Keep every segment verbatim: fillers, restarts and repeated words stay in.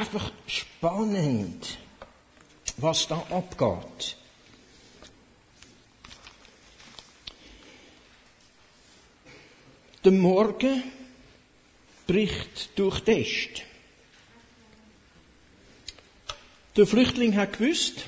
einfach spannend, was da abgeht. Der Morgen bricht durch die Äste. Der Flüchtling hat gewusst,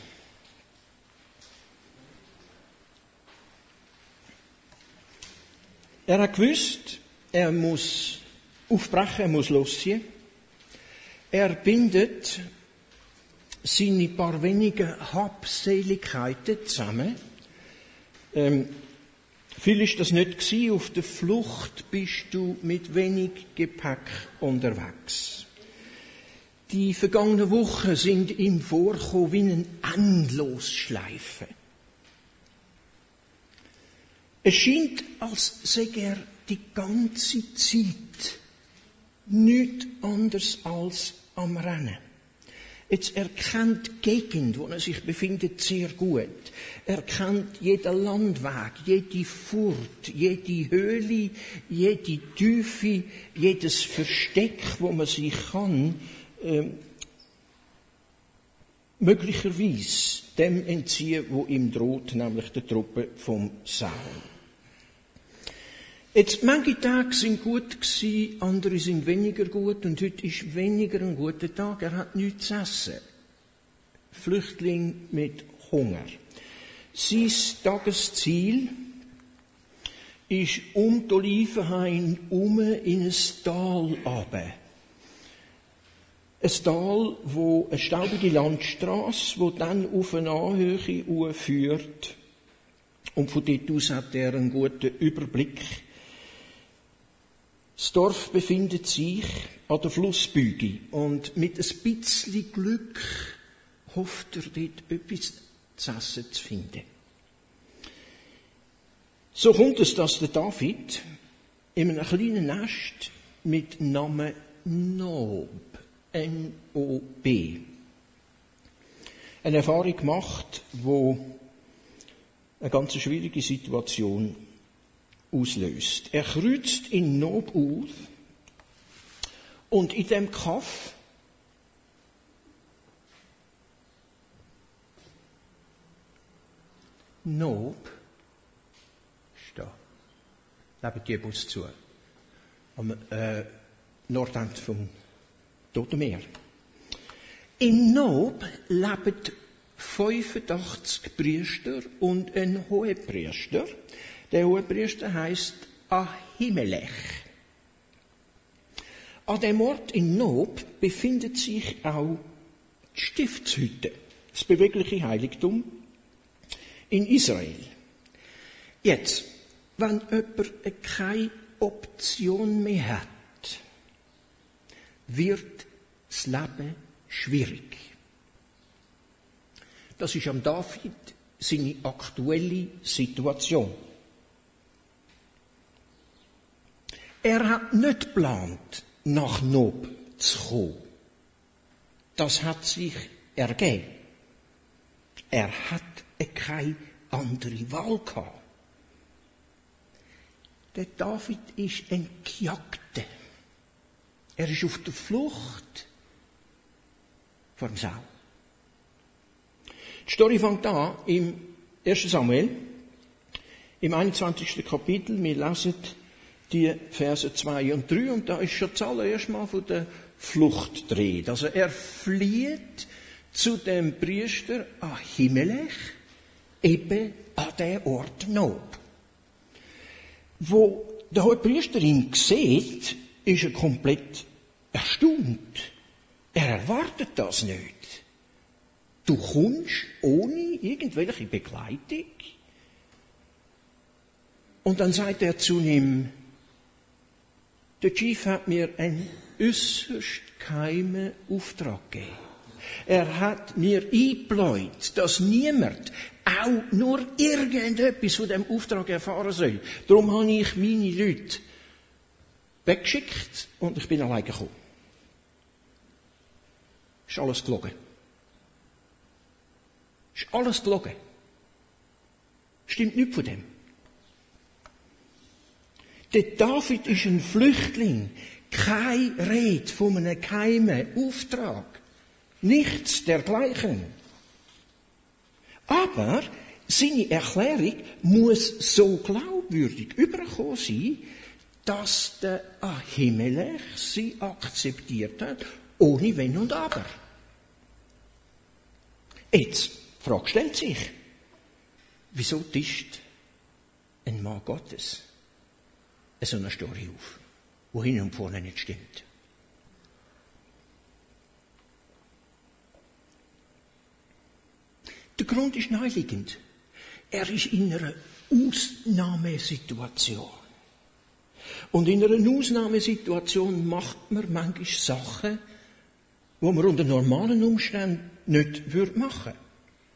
er hat gewusst, er muss aufbrechen, er muss losziehen. Er bindet seine paar wenigen Habseligkeiten zusammen. Ähm, viel ist das nicht gewesen. Auf der Flucht bist du mit wenig Gepäck unterwegs. Die vergangenen Wochen sind ihm vorgekommen wie eine Endlosschleife. Es scheint, als sei er die ganze Zeit nichts anderes als am Rennen. Jetzt er kennt die Gegend, wo er sich befindet, sehr gut. Er kennt jeden Landweg, jede Furt, jede Höhle, jede Tiefe, jedes Versteck, wo man sich kann, äh, möglicherweise dem entziehen, wo ihm droht, nämlich der Truppe vom Saul. Jetzt, manche Tage sind gut gewesen, andere sind weniger gut und heute ist weniger ein guter Tag. Er hat nichts zu essen. Flüchtling mit Hunger. Sein Tagesziel ist um die Olivenhain herum in ein Tal runter. Ein Tal, wo eine staubige Landstrasse, die dann auf eine Anhöhe führt. Und von dort aus hat er einen guten Überblick. Das Dorf befindet sich an der Flussbüge und mit ein bisschen Glück hofft er dort etwas zu essen zu finden. So kommt es, dass der David in einem kleinen Nest mit Namen Nob, N O B, eine Erfahrung macht, die eine ganz schwierige Situation auslöst. Er kreuzt in Nob aus und in dem Kaff Nob steht. Neben die Bus zu. Am äh, Nordend vom Toten Meer. In Nob leben fünfundachtzig Priester und ein Hohepriester. Der Hohepriester heisst Ahimelech. An dem Ort in Nob befindet sich auch die Stiftshütte, das bewegliche Heiligtum in Israel. Jetzt, wenn jemand keine Option mehr hat, wird das Leben schwierig. Das ist am David seine aktuelle Situation. Er hat nicht geplant, nach Nob zu kommen. Das hat sich ergeben. Er hat keine andere Wahl gehabt. Der David ist ein Gejagter. Er ist auf der Flucht vor dem Saul. Die Story fängt an im ersten Samuel, im einundzwanzigsten Kapitel. Wir lesen die Verse zwei und drei und da ist schon das allererste Mal von der Flucht die Rede. Also er flieht zu dem Priester Ahimelech, eben an den Ort Nob. Wo der Hohepriester ihn sieht, ist er komplett erstaunt. Er erwartet das nicht. Du kommst ohne irgendwelche Begleitung. Und dann sagt er zu ihm, der Chief hat mir einen äußerst geheimen Auftrag gegeben. Er hat mir eingebläut, dass niemand auch nur irgendetwas von dem Auftrag erfahren soll. Darum habe ich meine Leute weggeschickt und ich bin allein gekommen. Ist alles gelogen. Ist alles gelogen. Stimmt nichts von dem. Der David ist ein Flüchtling. Keine Rede von einem geheimen Auftrag. Nichts dergleichen. Aber seine Erklärung muss so glaubwürdig übergekommen sein, dass der Ahimelech sie akzeptiert hat, ohne Wenn und Aber. Jetzt, die Frage stellt sich, wieso tischt ein Mann Gottes so eine Story auf, wo hin und vorne nicht stimmt? Der Grund ist naheliegend. Er ist in einer Ausnahmesituation. Und in einer Ausnahmesituation macht man manchmal Sachen, die man unter normalen Umständen nicht machen würde.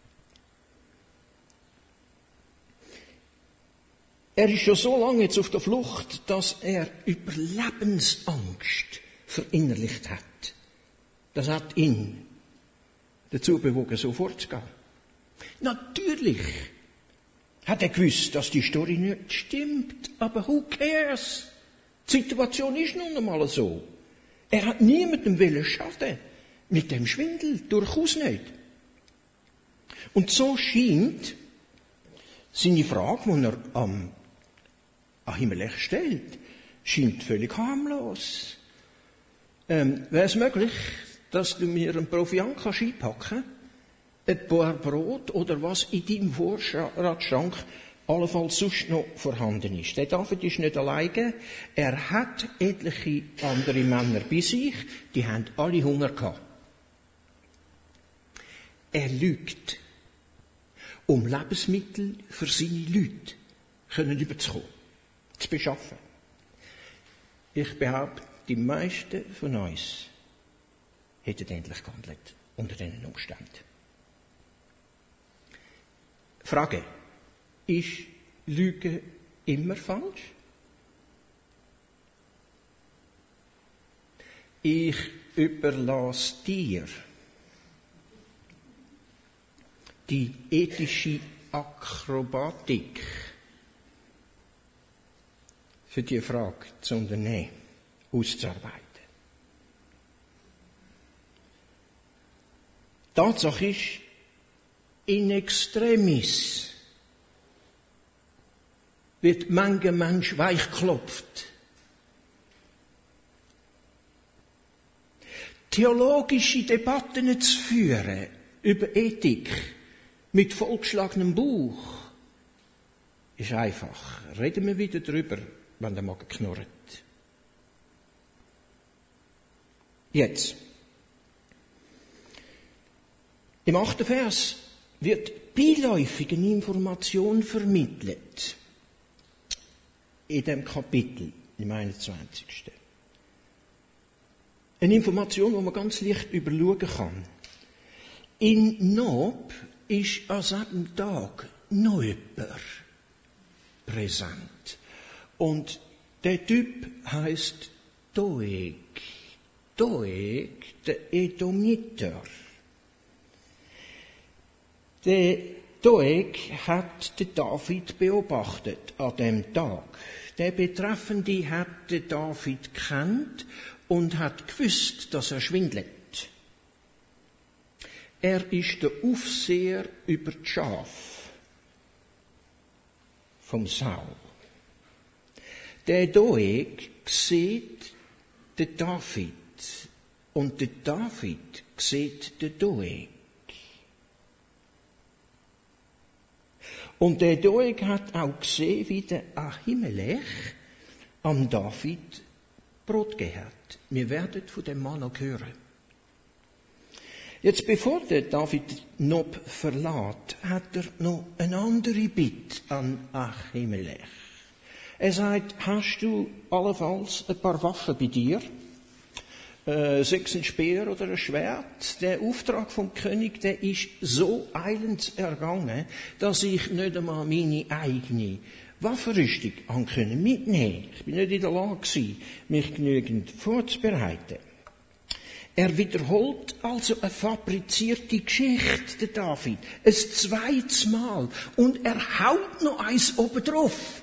Er ist schon so lange jetzt auf der Flucht, dass er Überlebensangst verinnerlicht hat. Das hat ihn dazu bewogen, so vorzugehen. Natürlich hat er gewusst, dass die Story nicht stimmt, aber who cares? Die Situation ist nun einmal so. Er hat niemandem wollen schaden. Mit dem Schwindel durchaus nicht. Und so scheint seine Frage, die er am Ahimelech stellt, scheint völlig harmlos. Ähm, Wäre es möglich, dass du mir einen Proviant kannst einpacken kannst? Ein paar Brot oder was in deinem Vorratsschrank allenfalls sonst noch vorhanden ist. Der David ist nicht alleine. Er hat etliche andere Männer bei sich, die haben alle Hunger gehabt. Er lügt, um Lebensmittel für seine Leute können überzukommen, zu beschaffen. Ich behaupte, die meisten von uns hätten endlich gehandelt unter diesen Umständen. Frage: Ist Lüge immer falsch? Ich überlasse dir die ethische Akrobatik für die Frage zu unternehmen, auszuarbeiten. Tatsache ist, in extremis wird mancher Mensch weichgeklopft. Theologische Debatten zu führen über Ethik mit vollgeschlagenem Bauch ist einfach. Reden wir wieder drüber, wenn der Magen knurrt. Jetzt. Im achten Vers wird beiläufig eine Information vermittelt. In dem Kapitel, im einundzwanzigsten Eine Information, die man ganz leicht überschauen kann. In Nob ist an diesem Tag noch jemand präsent. Und der Typ heisst Doeg. Doeg, der Edomiter. Der Doeg hat den David beobachtet an dem Tag. Der Betreffende hat den David gekannt und hat gewusst, dass er schwindelt. Er ist der Aufseher über die Schafe vom Saul. Der Doeg sieht den David und der David sieht den Doeg. Und der Doeg hat auch gesehen, wie der Ahimelech am David Brot gegeben hat. Wir werden von dem Mann noch hören. Jetzt, bevor der David Nob verlässt, hat er noch eine andere Bitte an Ahimelech. Er sagt, hast du allenfalls ein paar Waffen bei dir? Äh, sechs ein Speer oder ein Schwert? Der Auftrag vom König, der ist so eilends ergangen, dass ich nicht einmal meine eigene Waffenrüstung mitnehmen konnte. Ich bin nicht in der Lage gewesen, mich genügend vorzubereiten. Er wiederholt also eine fabrizierte Geschichte, der David. Ein zweites Mal. Und er haut noch eins oben drauf.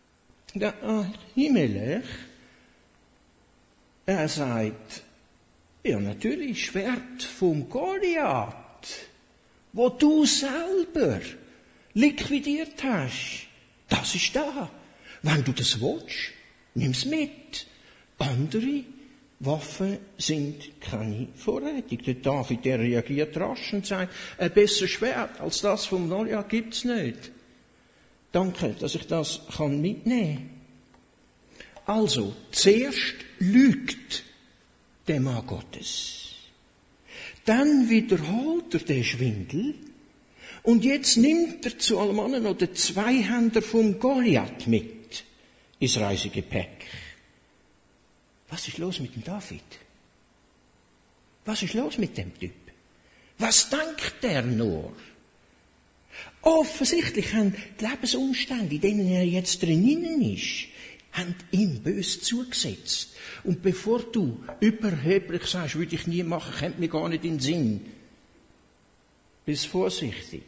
Der Ahimelech, er sagt, Ja, natürlich, Schwert vom Goliath, wo du selber liquidiert hast. Das ist da. Wenn du das willst, nimm's mit. Andere Waffen sind keine Vorrätig. Der David, der reagiert rasch und sagt, ein besseres Schwert als das vom Goliath gibt's nicht. Danke, dass ich das kann mitnehmen. Also, zuerst lügt der Mann Gottes. Dann wiederholt er den Schwindel. Und jetzt nimmt er zu allem anderen noch den Zweihänder vom Goliath mit ins Reisegepäck. Was ist los mit dem David? Was ist los mit dem Typ? Was denkt der nur? Offensichtlich haben die Lebensumstände, in denen er jetzt drinnen ist, haben ihm bös zugesetzt. Und bevor du überheblich sagst, würde ich nie machen, kommt mir gar nicht in den Sinn. Bist vorsichtig.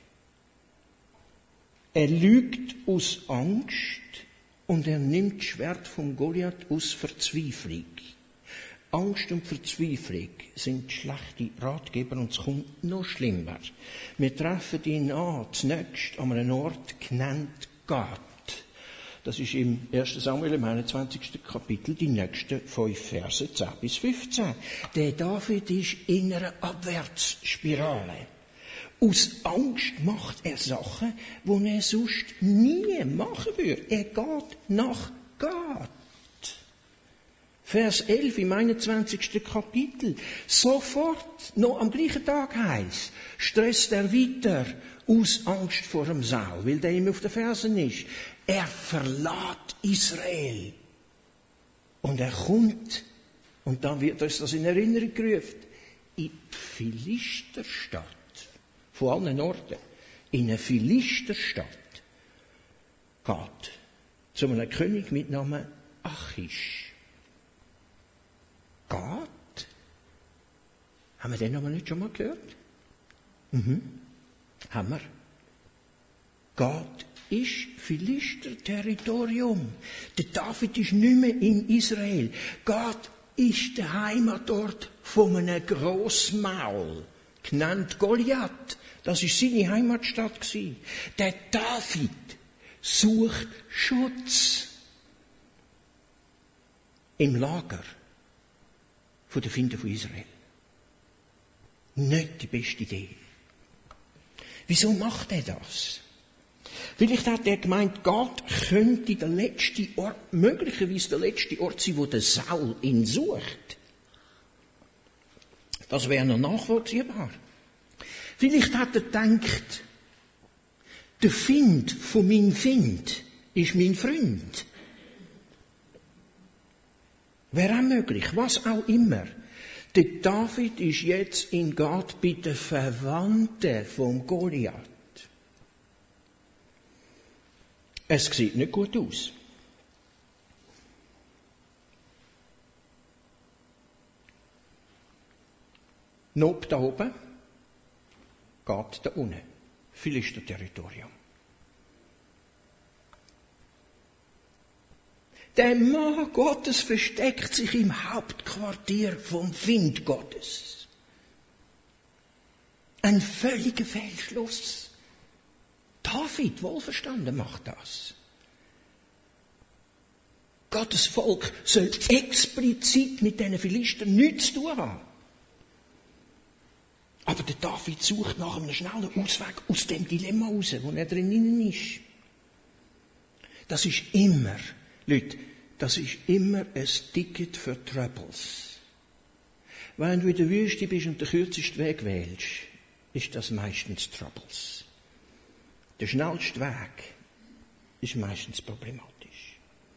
Er lügt aus Angst und er nimmt das Schwert vom Goliath aus Verzweiflung. Angst und Verzweiflung sind schlechte Ratgeber und es kommt noch schlimmer. Wir treffen ihn an, zunächst an einem Ort genannt Gad. Das ist im ersten Samuel, im einundzwanzigsten Kapitel, die nächsten fünf Verse, zehn bis fünfzehn. Der David ist in einer Abwärtsspirale. Aus Angst macht er Sachen, die er sonst nie machen würde. Er geht nach Gad. Vers elf im einundzwanzigsten Kapitel. Sofort, noch am gleichen Tag heisst, stresst er weiter aus Angst vor dem Saul, weil der ihm auf den Fersen ist. Er verlässt Israel. Und er kommt, und dann wird uns das in Erinnerung gerufen, in die Philisterstadt. Von allen Orten. In eine Philisterstadt. Geht. Zu einem König mit Namen Achish. Gad? Haben wir den Namen nicht schon mal gehört? Mhm. Haben wir. Gad ist Philister-Territorium. Der David ist nicht mehr in Israel. Gad ist der Heimatort von einem Grossmaul, genannt Goliath. Das ist seine Heimatstadt gewesen. Der David sucht Schutz im Lager von den Finden von Israel. Nicht die beste Idee. Wieso macht er das? Vielleicht hat er gemeint, Gott könnte der letzte Ort, möglicherweise der letzte Ort sein, wo der Saul ihn sucht. Das wäre noch nachvollziehbar. Vielleicht hat er gedacht, der Find von meinem Find ist mein Freund. Wäre auch möglich, was auch immer. Der David ist jetzt in Gad bei den Verwandten vom Goliath. Es sieht nicht gut aus. Nob da oben, Gad da unten. Philister-Territorium. Der Mann Gottes versteckt sich im Hauptquartier vom Find Gottes. Ein völliger Fehlschluss. David, wohlverstanden, macht das. Gottes Volk soll explizit mit diesen Philistern nichts zu tun haben. Aber der David sucht nach einem schnellen Ausweg aus dem Dilemma raus, wo er drinnen ist. Das ist immer, Leute, das ist immer ein Ticket für Troubles. Wenn du in der Wüste bist und den kürzesten Weg wählst, ist das meistens Troubles. Der schnellste Weg ist meistens problematisch.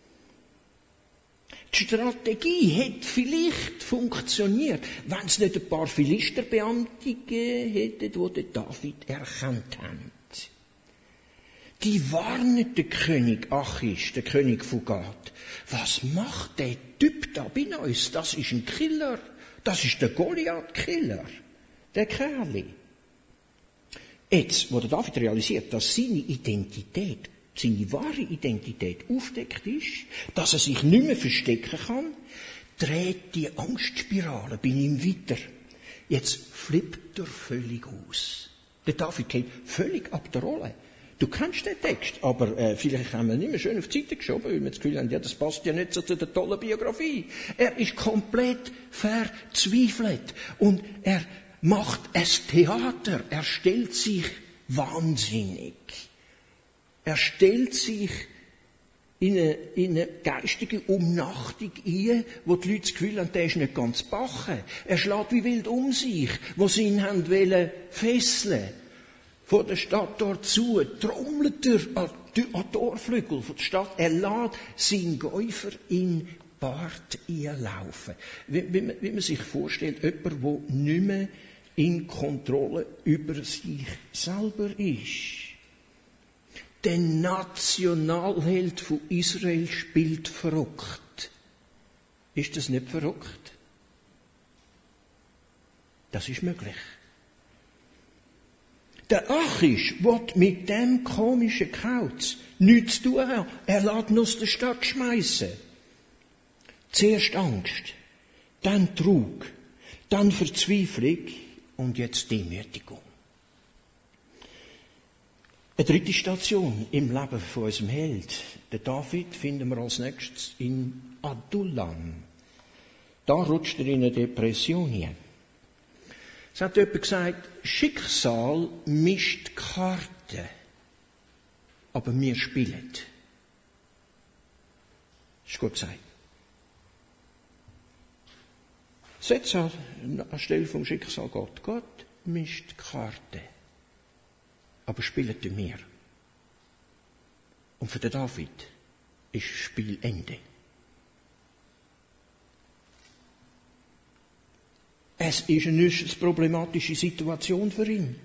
Die Strategie hat vielleicht funktioniert, wenn es nicht ein paar Philisterbeamte gegeben hätte, die den David erkannt haben. Die warnen den König Achish, den König von Gad. Was macht der Typ da bei uns? Das ist ein Killer. Das ist der Goliath-Killer. Der Kerl. Jetzt, wo der David realisiert, dass seine Identität, seine wahre Identität aufdeckt ist, dass er sich nicht mehr verstecken kann, dreht die Angstspirale bei ihm weiter. Jetzt flippt er völlig aus. Der David geht völlig ab der Rolle. Du kennst den Text, aber äh, vielleicht haben wir ihn nicht mehr schön auf die Seite geschoben, weil wir das Gefühl haben, ja, das passt ja nicht so zu der tollen Biografie. Er ist komplett verzweifelt und er macht ein Theater. Er stellt sich wahnsinnig. Er stellt sich in eine, in eine geistige Umnachtung ein, wo die Leute das Gefühl haben, der ist nicht ganz bachen. Er schlägt wie wild um sich, wo sie ihn haben wollen fesseln. Vor der Stadt dort zu, trommelt er an die Torflügel von der Stadt. Er lässt seinen Käufer in Bart einlaufen. Wie, wie, man, wie man sich vorstellt, jemand, der nicht mehr in Kontrolle über sich selber ist. Der Nationalheld von Israel spielt verrückt. Ist das nicht verrückt? Das ist möglich. Der Achish will mit dem komischen Kauz nichts zu tun haben. Er lässt ihn aus der Stadt schmeißen. Zuerst Angst, dann Trug, dann Verzweiflung und jetzt Demütigung. Eine dritte Station im Leben von unserem Held, der David, finden wir als nächstes in Adullam. Da rutscht er in eine Depression hinein. Es hat jemand gesagt, Schicksal mischt Karten, aber wir spielen. Das ist gut gesagt. Setz an Stelle vom Schicksal Gott. Gott mischt Karten, aber spielen wir. Und für den David ist Spielende. Es ist eine äußerst problematische Situation für ihn.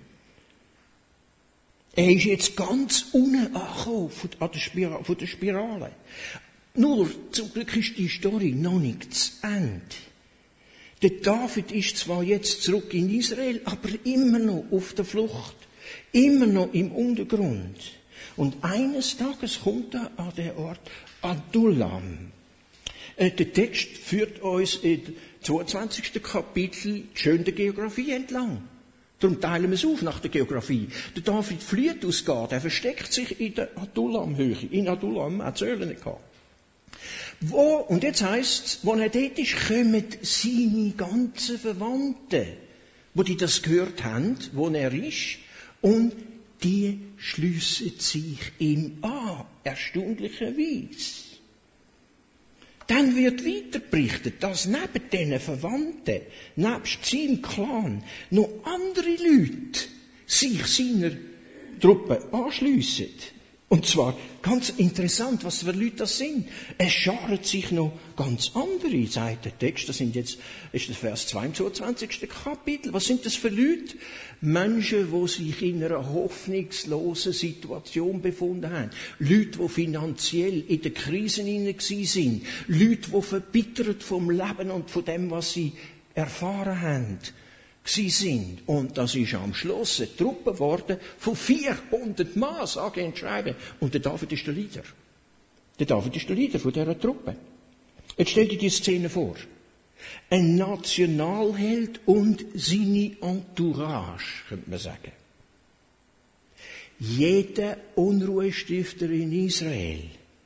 Er ist jetzt ganz unten angekommen von der Spirale. Von der Spirale. Nur, zum Glück ist die Story noch nicht zu Ende. Der David ist zwar jetzt zurück in Israel, aber immer noch auf der Flucht. Immer noch im Untergrund. Und eines Tages kommt er an den Ort Adullam. Der Text führt uns in zweiundzwanzigsten Kapitel schön der Geografie entlang. Darum teilen wir es auf nach der Geografie. Der David flieht aus Gad, er versteckt sich in der Adullam-Höhe. In Adullam hat es Ölen gehabt. Wo, und jetzt heisst es, wo er dort ist, kommen seine ganzen Verwandten, wo die das gehört haben, wo er ist, und die schliessen sich ihm an, erstaunlicherweise. Dann wird weiter berichtet, dass neben diesen Verwandten, nebst seinem Clan, noch andere Leute sich seiner Truppe anschliessen. Und zwar ganz interessant, was für Leute das sind. Es scharen sich noch ganz andere, sagt der Text. Das sind jetzt, ist das Vers zweiundzwanzigsten Kapitel. Was sind das für Leute? Menschen, die sich in einer hoffnungslosen Situation befunden haben. Leute, die finanziell in der Krise hinein sind. Leute, die verbittert vom Leben und von dem, was sie erfahren haben, sie sind. Und das ist am Schluss eine Truppe geworden von vierhundert Mann, sage ich und schreibe. Und der David ist der Leader. Der David ist der Leader von dieser Truppe. Jetzt stell dir die Szene vor. Ein Nationalheld und seine Entourage, könnte man sagen. Jeder Unruhestifter in Israel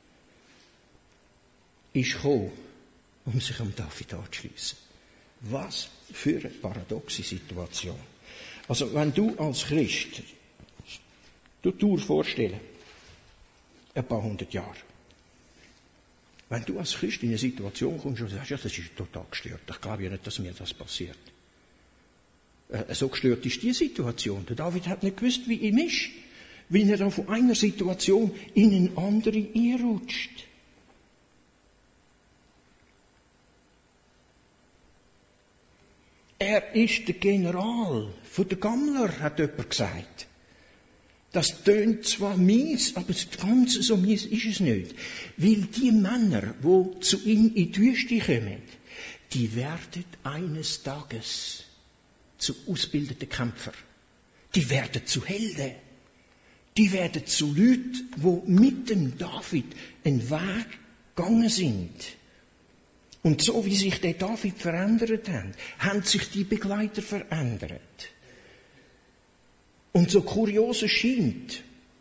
ist gekommen, um sich am David anzuschliessen. Was für eine paradoxe Situation. Also, wenn du als Christ, du dir vorstellen, ein paar hundert Jahre, wenn du als Christ in eine Situation kommst und sagst, ja, das ist total gestört, ich glaube ja nicht, dass mir das passiert. Äh, so gestört ist die Situation. Der David hat nicht gewusst, wie ihm ist, wie er dann von einer Situation in eine andere einrutscht. Er ist der General von der Gammler, hat jemand gesagt. Das tönt zwar mies, aber das Ganze so mies ist es nicht. Weil die Männer, die zu ihm in die Wüste kommen, die werden eines Tages zu ausgebildeten Kämpfern. Die werden zu Helden. Die werden zu Leuten, die mit dem David einen Weg gegangen sind. Und so wie sich der David verändert hat, haben sich die Begleiter verändert. Und so kurios es scheint,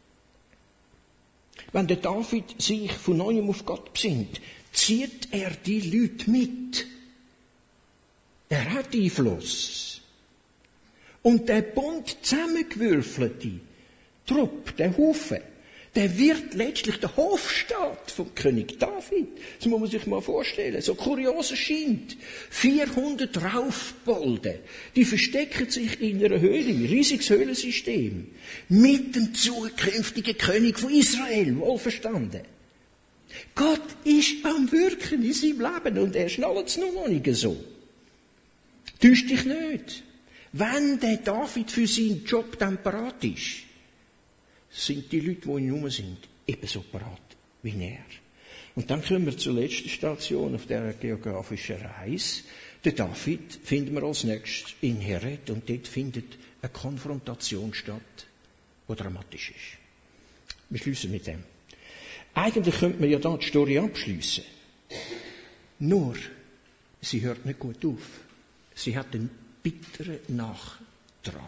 wenn der David sich von neuem auf Gott besinnt, zieht er die Leute mit. Er hat Einfluss. Und der bunt zusammengewürfelte Trupp, der Haufen, der wird letztlich der Hofstaat vom König David. Das muss man sich mal vorstellen. So kurios es scheint. vierhundert Raufbolde, die verstecken sich in einer Höhle, ein riesiges Höhlensystem, mit dem zukünftigen König von Israel, wohlverstanden. Gott ist am Wirken in seinem Leben und er schnallt es noch nicht so. Täusch dich nicht. Wenn der David für seinen Job dann parat ist, sind die Leute, die in Nummer sind, ebenso parat wie er. Und dann kommen wir zur letzten Station auf der geografischen Reise. Der David finden wir als nächstes in Heret und dort findet eine Konfrontation statt, die dramatisch ist. Wir schliessen mit dem. Eigentlich könnte man ja da die Story abschliessen. Nur, sie hört nicht gut auf. Sie hat einen bitteren Nachtrag.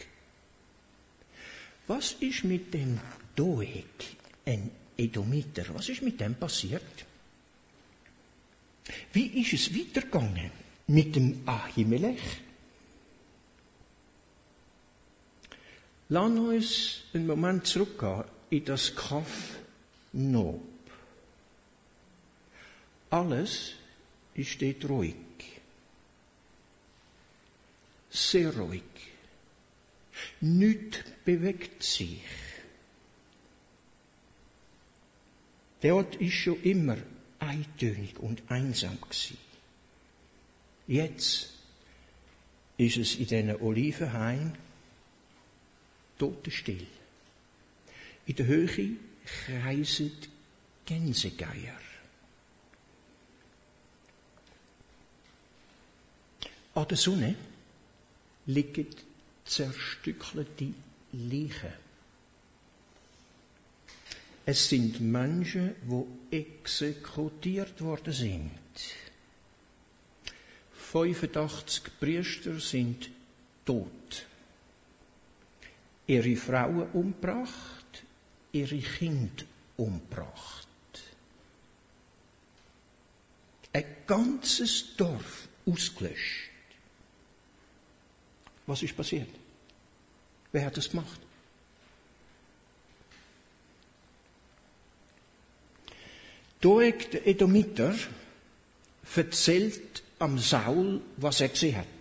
Was ist mit dem Doeg, ein Edomiter, was ist mit dem passiert? Wie ist es weitergegangen mit dem Ahimelech? Lass uns einen Moment zurückgehen in das Kaf Nob. Alles ist dort ruhig. Sehr ruhig. Nichts bewegt sich. Der Ort ist schon immer eintönig und einsam gewesen. Jetzt ist es in diesen Olivenhain totenstill. In der Höhe kreisen Gänsegeier. An der Sonne liegen zerstückelte Leichen. Es sind Menschen, die exekutiert worden sind. fünfundachtzig Priester sind tot. Ihre Frauen umgebracht, ihre Kinder umgebracht. Ein ganzes Dorf ausgelöscht. Was ist passiert? Wer hat das gemacht? Doeg, der Edomiter, erzählt am Saul, was er gesehen hat.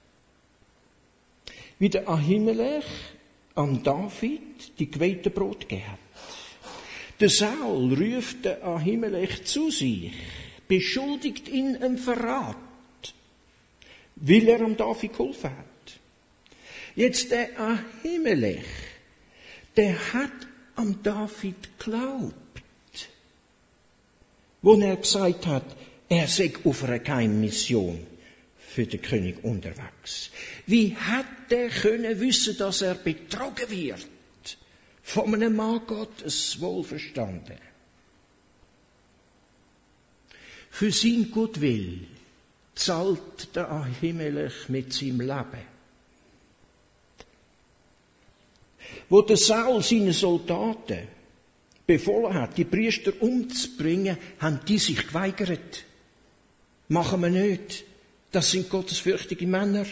Wie der Ahimelech am David die geweihte Brot gegeben hat. Der Saul ruft den Ahimelech zu sich, beschuldigt ihn im Verrat, weil er am David geholfen hat. Jetzt der Ahimelech, der hat am David geglaubt, wo er gesagt hat, er sei auf einer Geheimmission für den König unterwegs. Wie hat er können wissen, dass er betrogen wird von einem Mann Gottes wohlverstanden? Für sein Gutwill zahlt der Ahimelech mit seinem Leben. Wo der Saul seinen Soldaten befohlen hat, die Priester umzubringen, haben die sich geweigert. Machen wir nicht. Das sind gottesfürchtige Männer.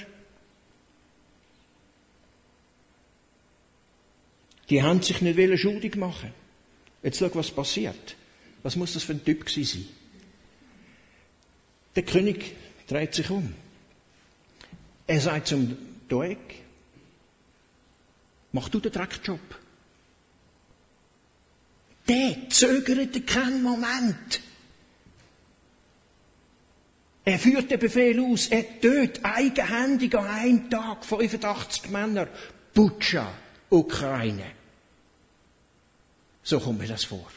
Die haben sich nicht schuldig machen. Jetzt schau, was passiert. Was muss das für ein Typ gewesen sein? Der König dreht sich um. Er sagt zum Doeg, mach du den Dreckjob. Der zögerte keinen Moment. Er führt den Befehl aus, er tötet eigenhändig an einem Tag fünfundachtzig Männer. Butscha, Ukraine. So kommt mir das vor.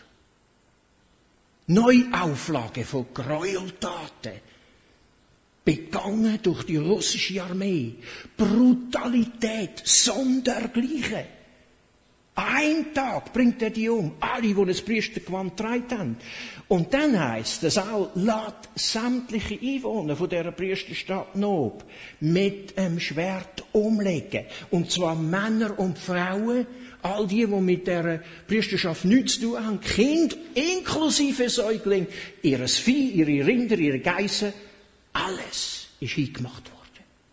Neuauflage von Gräueltaten. Begangen durch die russische Armee. Brutalität sondergleichen. Ein Tag bringt er die um. Alle, die das Priestergewand getragen haben. Und dann heisst es auch, lässt sämtliche Einwohner von dieser Priesterstadt Nob mit einem Schwert umlegen. Und zwar Männer und Frauen, all die, die mit dieser Priesterschaft nichts zu tun haben, Kinder, inklusive Säugling, ihres Vieh, ihre Rinder, ihre Geissen, alles ist hingemacht worden.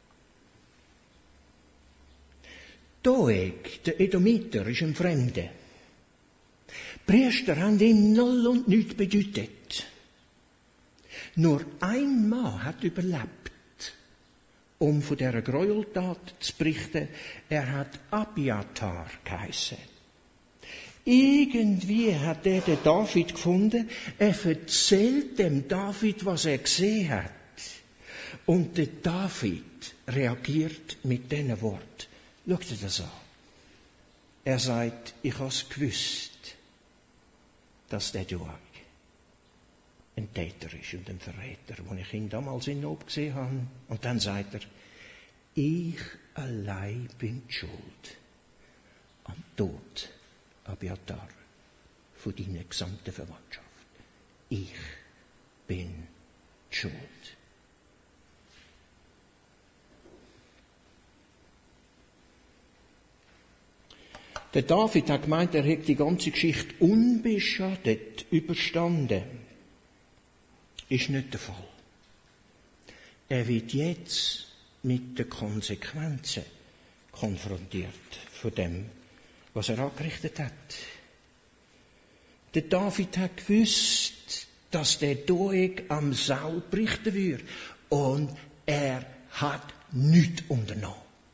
Doeg, der Edomiter, ist ein Fremder. Die Priester haben ihm null und nichts bedeutet. Nur ein Mann hat überlebt, um von dieser Gräueltat zu berichten. Er hat Abiathar geheissen. Irgendwie hat er den David gefunden. Er erzählt dem David, was er gesehen hat. Und der David reagiert mit diesen Worten. Schaut ihr das an? Er sagt, ich habe es gewusst, dass der Doeg ein Täter ist und ein Verräter, den ich ihn damals in Nob gesehen habe. Und dann sagt er, ich allein bin schuld am Tod Abiathar von deiner gesamten Verwandtschaft. Ich bin schuld. Der David hat gemeint, er hätte die ganze Geschichte unbeschadet überstanden. Ist nicht der Fall. Er wird jetzt mit den Konsequenzen konfrontiert von dem, was er angerichtet hat. Der David hat gewusst, dass der Doeg am Saul berichten würde. Und er hat nichts unternommen.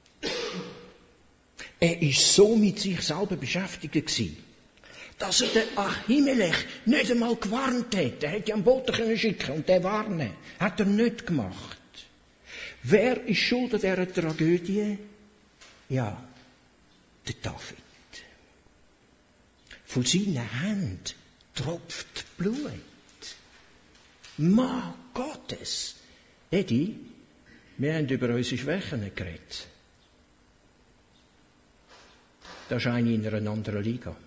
Er war so mit sich selber beschäftigt gewesen, dass er den Ahimelech nicht einmal gewarnt hat. Er hätte ja einen Boten schicken können und den warnen. Hat er nicht gemacht. Wer ist schuld an dieser Tragödie? Ja, der David. Von seinen Händen tropft Blut. Mann Gottes. Eddie, wir haben über unsere Schwächen geredet. Das ist eine in einer anderen Liga.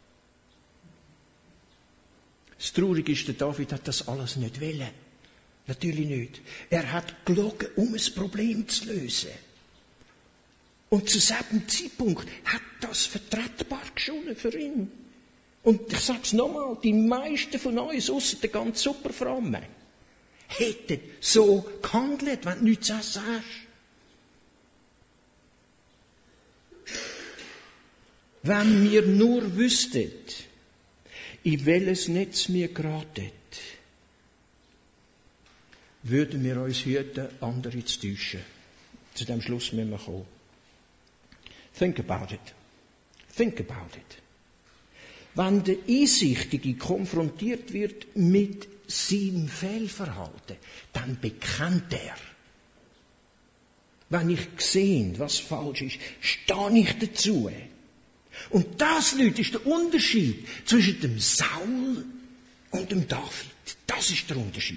Das Traurige ist, der David hat das alles nicht wollen. Natürlich nicht. Er hat gelogen, um ein Problem zu lösen. Und zu diesem Zeitpunkt hat das vertretbar geschonen für ihn. Und ich sage es nochmal, die meisten von uns, ausser der ganz super Frommen, hätten so gehandelt, wenn du nichts zu essen hast. Wenn wir nur wüssten, in welches Netz wir geraten, würden wir uns hüten, andere zu täuschen. Zu dem Schluss müssen wir kommen. Think about it. Think about it. Wenn der Einsichtige konfrontiert wird mit seinem Fehlverhalten, dann bekennt er. Wenn ich sehe, was falsch ist, stehe ich dazu. Und das, Leute, ist der Unterschied zwischen dem Saul und dem David. Das ist der Unterschied.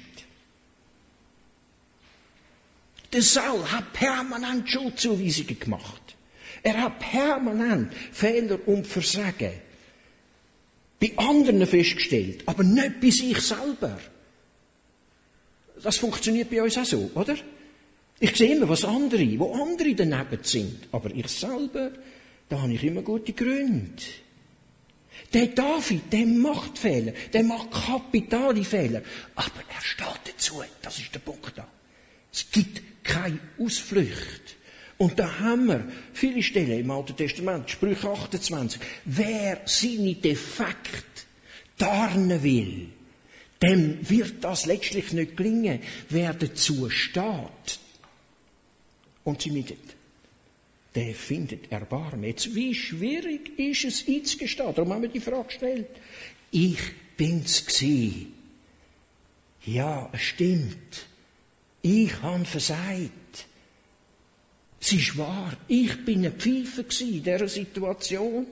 Der Saul hat permanent Schuldzuweisungen gemacht. Er hat permanent Fehler und Versagen bei anderen festgestellt, aber nicht bei sich selber. Das funktioniert bei uns auch so, oder? Ich sehe immer, was andere, wo andere daneben sind, aber ich selber, da habe ich immer gute Gründe. Der David, der macht Fehler, der macht kapitale Fehler, aber er steht dazu, das ist der Punkt da. Es gibt keine Ausflucht. Und da haben wir viele Stellen im Alten Testament, Sprüche achtundzwanzig. Wer seine Defekte tarnen will, dem wird das letztlich nicht gelingen. Wer dazu steht und sie meidet, der findet Erbarmen. Jetzt, wie schwierig ist es einzugestehen? Darum haben wir die Frage gestellt. Ich bin's gsi. Ja, es stimmt. Ich habe versagt. Es ist wahr, ich bin ein Pfeifer in dieser Situation.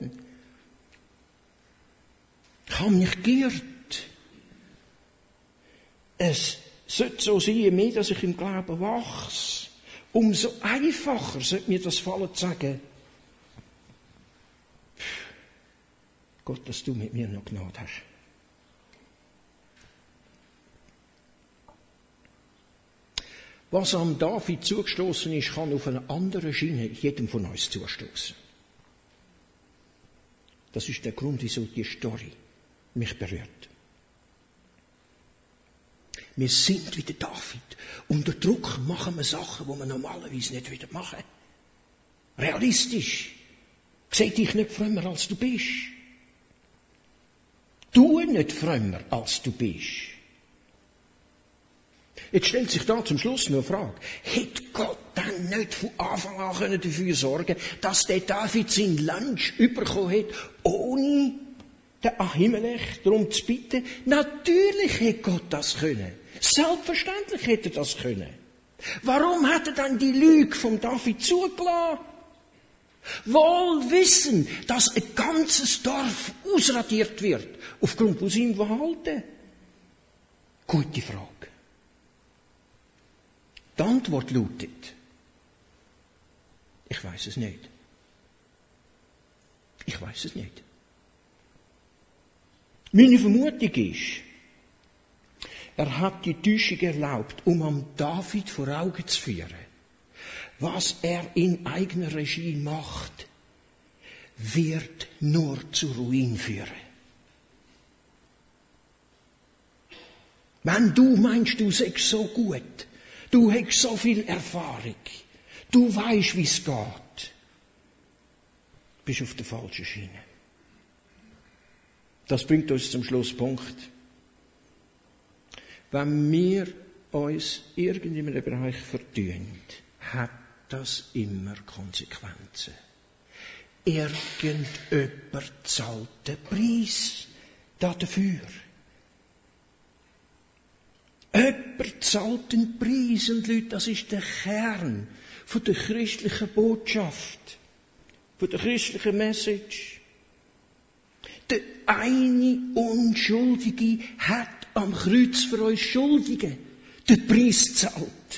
Ich habe mich geirrt. Es sollte so sein, je mehr, dass ich im Glauben wachse, umso einfacher sollte mir das fallen zu sagen, Gott, dass du mit mir noch Gnade hast. Was am David zugestoßen ist, kann auf eine andere Schiene jedem von uns zustoßen. Das ist der Grund, wieso die Story mich berührt. Wir sind wie der David. Unter Druck machen wir Sachen, die wir normalerweise nicht wieder machen. Realistisch. Seh dich nicht frömmer, als du bist. Tu nicht frömmer, als du bist. Jetzt stellt sich da zum Schluss noch eine Frage. Hätte Gott dann nicht von Anfang an dafür sorgen können, dass der David seinen Lunch bekommen hat, ohne den Ahimelech darum zu bitten? Natürlich hätte Gott das können. Selbstverständlich hätte er das können. Warum hat er dann die Lüge vom David zugelassen? Wohl wissen, dass ein ganzes Dorf ausradiert wird, aufgrund von seinem Verhalten. Gute Frage. Die Antwort lautet, ich weiß es nicht. Ich weiß es nicht. Meine Vermutung ist, er hat die Täuschung erlaubt, um am David vor Augen zu führen, was er in eigener Regie macht, wird nur zu Ruin führen. Wenn du meinst, du seist so gut, du hast so viel Erfahrung, du weisst, wie es geht, bist auf der falschen Schiene. Das bringt uns zum Schlusspunkt. Wenn wir uns in einem Bereich vertun, hat das immer Konsequenzen. Irgendjemand zahlt den Preis dafür. Jemand zahlt den Preis, und Leute, das ist der Kern von der christlichen Botschaft, von der christlichen Message. Der eine Unschuldige hat am Kreuz für uns Schuldige den Preis gezahlt.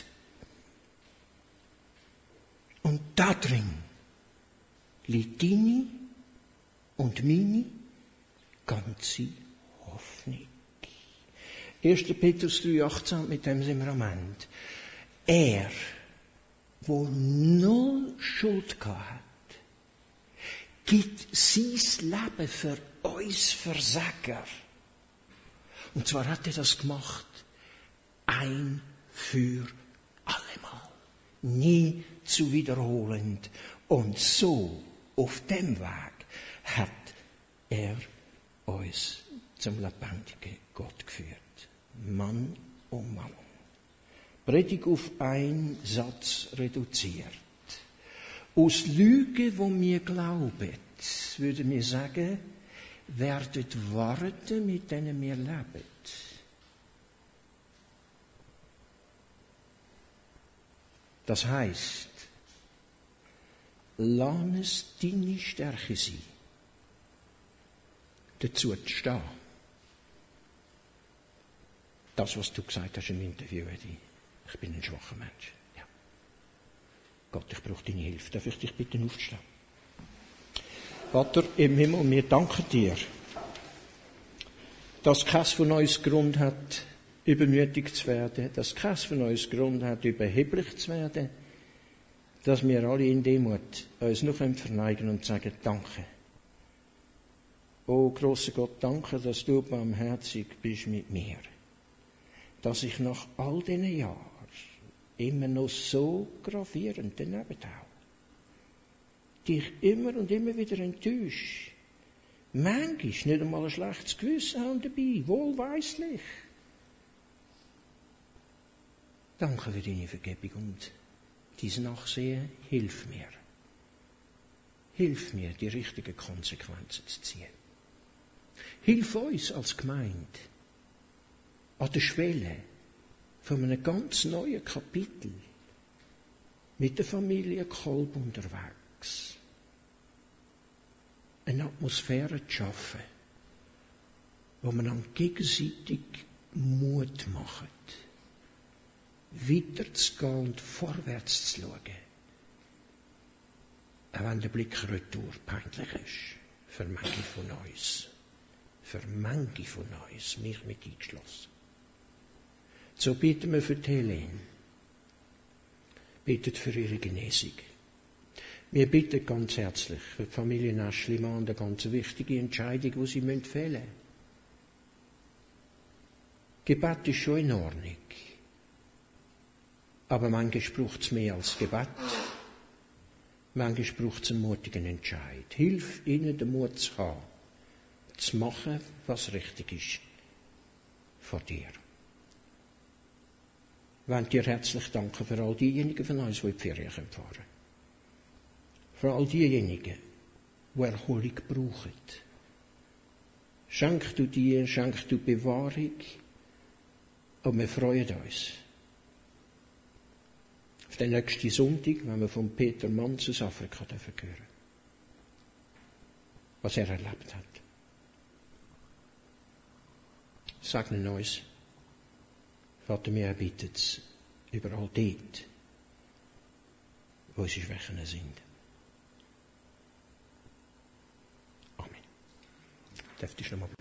Und darin liegt deine und meine ganze Hoffnung. erster Petrus drei achtzehn, mit dem sind wir am Ende. Er, wo null Schuld gehabt hat, gibt sein Leben für uns Versager. Und zwar hat er das gemacht, ein für allemal. Nie zu wiederholend. Und so, auf dem Weg, hat er uns zum lebendigen Gott geführt. Mann oh Mann. Predigt auf einen Satz reduziert. Aus Lügen, wo wir glauben, würden wir sagen, werdet warten, mit denen wir leben. Das heisst, lass es deine Stärke sein, dazu zu stehen. Das, was du gesagt hast im Interview, Eddie. Ich bin ein schwacher Mensch. Ja. Gott, ich brauche deine Hilfe. Darf ich dich bitten, aufzustehen? Vater im Himmel, wir danken dir, dass keins von uns Grund hat, übermütig zu werden, dass keins von uns Grund hat, überheblich zu werden, dass wir alle in Demut uns noch verneigen und sagen, danke. Oh, grosser Gott, danke, dass du barmherzig bist mit mir. Dass ich nach all diesen Jahren immer noch so gravierend daneben hau. Dich immer und immer wieder enttäuscht. Manchmal nicht einmal ein schlechtes Gewissen haben dabei, wohlweislich. Danke für deine Vergebung und dein Nachsehen. Hilf mir. Hilf mir, die richtigen Konsequenzen zu ziehen. Hilf uns als Gemeinde an der Schwelle von einem ganz neuen Kapitel mit der Familie Kolb unterwegs eine Atmosphäre zu schaffen, wo man dann gegenseitig Mut macht, weiterzugehen und vorwärts zu schauen, auch wenn der Blick retour peinlich ist. für manche von uns. Für manche von uns, mich mit eingeschlossen. So beten wir für die Helene. Betet für ihre Genesung. Wir bitten ganz herzlich für die Familie Naschlimann eine ganz wichtige Entscheidung, die sie fällen müssen. Gebet ist schon in Ordnung. Aber manchmal braucht es mehr als Gebet. Manchmal braucht es einen mutigen Entscheid. Hilf ihnen, den Mut zu haben, zu machen, was richtig ist vor dir. Ich möchte dir herzlich danken für all diejenigen von uns, die in die Ferien fahren können. Für all diejenigen, die Erholung brauchen. Schenk du dir, schenk du Bewahrung. Und wir freuen uns auf den nächsten Sonntag, wenn wir von Peter Manz aus Afrika hören dürfen. Was er erlebt hat. Segnen uns. Vater, wir erbitten es überall dort, wo unsere Schwächen sind. Amen. Darf ich noch mal